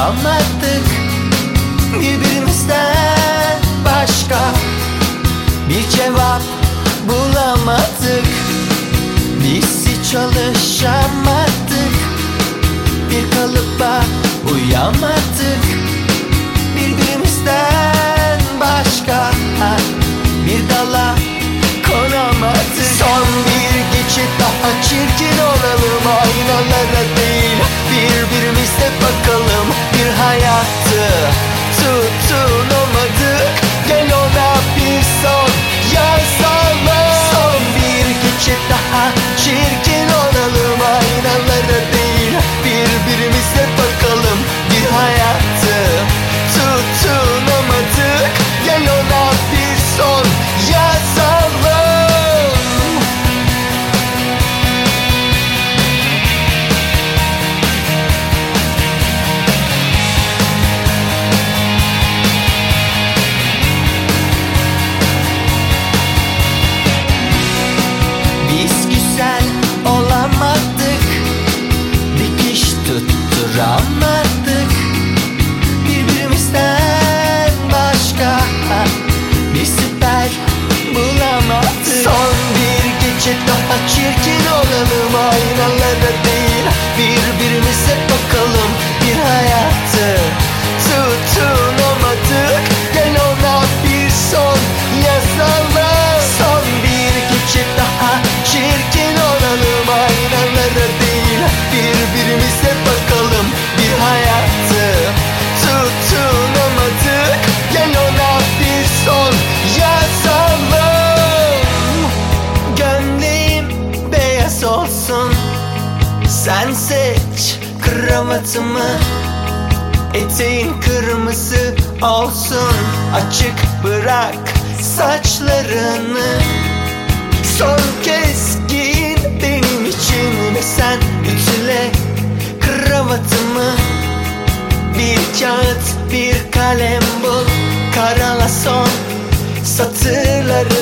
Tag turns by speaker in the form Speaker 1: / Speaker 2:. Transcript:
Speaker 1: uyamadık. Birbirimizden başka bir cevap bulamadık. Biz hiç çalışamadık, bir kalıba uyamadık. Birbirimizden başka bir dala konamadık. Son bir geçit daha, çirkin olalım, aynalara değil birbirimize bakalım. Bir hayatı tutunamadık, gel ona bir son yazalım. Son bir geçit daha, çirkin olalım, aynalara değil birbirimize bakalım. Bir hayatı tutunamadık, gel ona bir son yazalım. Biz güzel olamadık, dikiş tutturamadık. Birbirimizden başka bir siper bulamadık. Son bir gece daha, çirkin olalım, aynalara değil birbirimize bakalım. Bir hayatı tutunamadık, gel ona bir son yazalım. Son bir gece daha, çirkin olalım, aynalara değil birbirimize bakalım. Bir hayatı tutunamadık, gel ona bir son yazalım. Gömleğim beyaz olsun, sen seç kravatımı. Eteğin kırmızı olsun, açık bırak saçlarını. Son kez giyin benim için ve sen ütüle kravatımı. Bir kağıt, bir kalem bul, karala son satırları.